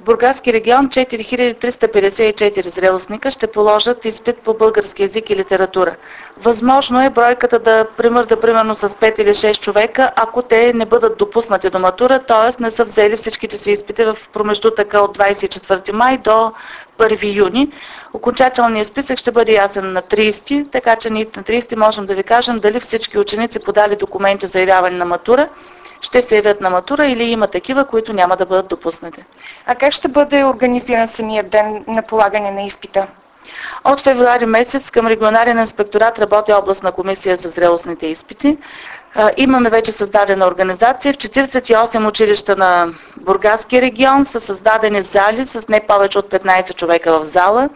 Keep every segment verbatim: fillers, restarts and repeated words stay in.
Бургаски регион четири хиляди триста петдесет и четири зрелостника ще положат изпит по български език и литература. Възможно е бройката да премърда примерно с пет или шест човека, ако те не бъдат допуснати до матура, т.е. не са взели всичките си изпити в промеждутъка от двадесет и четвърти май до първи юни. Окончателният списък ще бъде ясен на тридесети, така че ние на тридесети можем да ви кажем дали всички ученици подали документи за явяване на матура, ще се явят на матура или има такива, които няма да бъдат допуснати. А как ще бъде организиран самия ден на полагане на изпита? От февруари месец към регионален инспекторат работи областна комисия за зрелостните изпити. Имаме вече създадена организация. В четиридесет и осем училища на Бургаски регион са създадени зали с не повече от петнадесет човека в зала.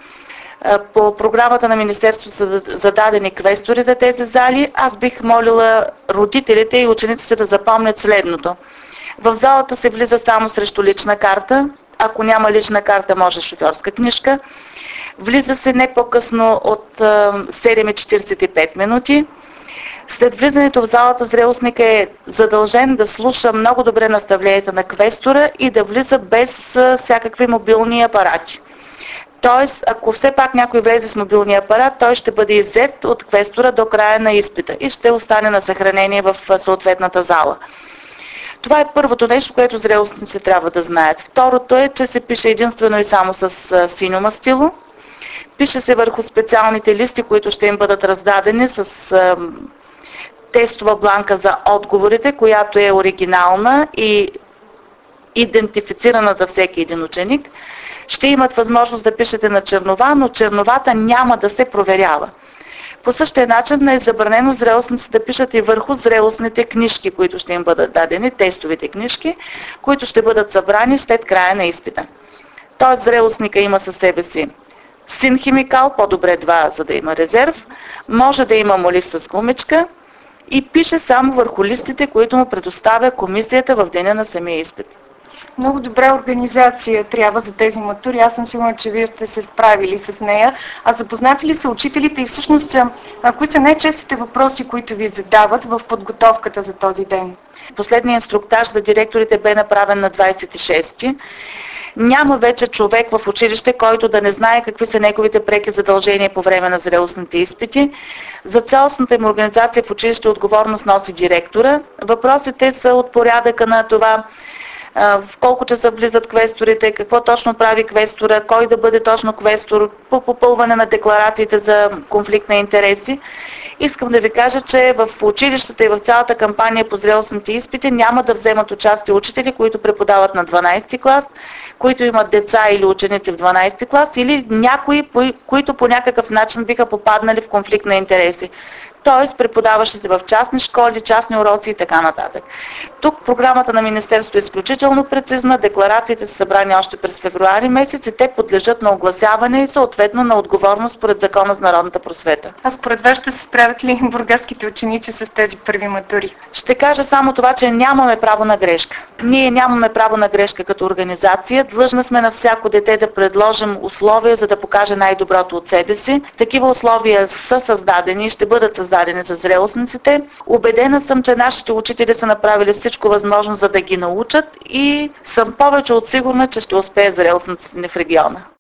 По програмата на Министерството са зададени квестори за тези зали. Аз бих молила родителите и учениците да запомнят следното. В залата се влиза само срещу лична карта. Ако няма лична карта, може шофьорска книжка. Влиза се не по-късно от седем и четиридесет и пет минути. След влизането в залата зрелостника е задължен да слуша много добре наставленията на квестора и да влиза без всякакви мобилни апарати. Тоест, ако все пак някой влезе с мобилния апарат, той ще бъде иззет от квестора до края на изпита и ще остане на съхранение в съответната зала. Това е първото нещо, което зрелостници трябва да знаят. Второто е, че се пише единствено и само с синьо мастило. Пише се върху специалните листи, които ще им бъдат раздадени с а, тестова бланка за отговорите, която е оригинална и идентифицирана за всеки един ученик. Ще имат възможност да пишете на чернова, но черновата няма да се проверява. По същия начин е забранено зрелостници да пишат и върху зрелостните книжки, които ще им бъдат дадени, тестовите книжки, които ще бъдат събрани след края на изпита. Тоест зрелостника има със себе си син химикал, по-добре два, за да има резерв, може да има молив с гумичка и пише само върху листите, които му предоставя комисията в деня на самия изпит. Много добра организация трябва за тези матури. Аз съм сигурна, че вие сте се справили с нея. А запознати ли са учителите и всъщност кои са най-честите въпроси, които ви задават в подготовката за този ден? Последният инструктаж за директорите бе направен на двадесет и шести. Няма вече човек в училище, който да не знае какви са неговите преки задължения по време на зрелостните изпити. За цялостната им организация в училище отговорност носи директора. Въпросите са от порядъка на това в колко часа влизат квесторите, какво точно прави квестора, кой да бъде точно квестор, по попълване на декларациите за конфликт на интереси. Искам да ви кажа, че в училищата и в цялата кампания по зрелостните изпити няма да вземат участие учители, които преподават на дванадесети клас, които имат деца или ученици в дванадесети клас или някои, които по някакъв начин биха попаднали в конфликт на интереси. Т.е. преподаващите в частни школи, частни уроци и така нататък. Тук програмата на Министерството е изключително прецизна, декларациите са събрани още през февруари месец и те подлежат на огласяване и съответно на отговорност според Закона за народната просвета. А според вас ще се справят ли бургаските ученици с тези първи матури? Ще кажа само това, че нямаме право на грешка. Ние нямаме право на грешка като организация. Длъжна сме на всяко дете да предложим условия, за да покаже най-доброто от себе си. Такива условия са създадени и ще бъдат създадени за зрелостниците. Убедена съм, че нашите учители са направили всичко възможно, за да ги научат и съм повече от сигурна, че ще успеят зрелостниците в региона.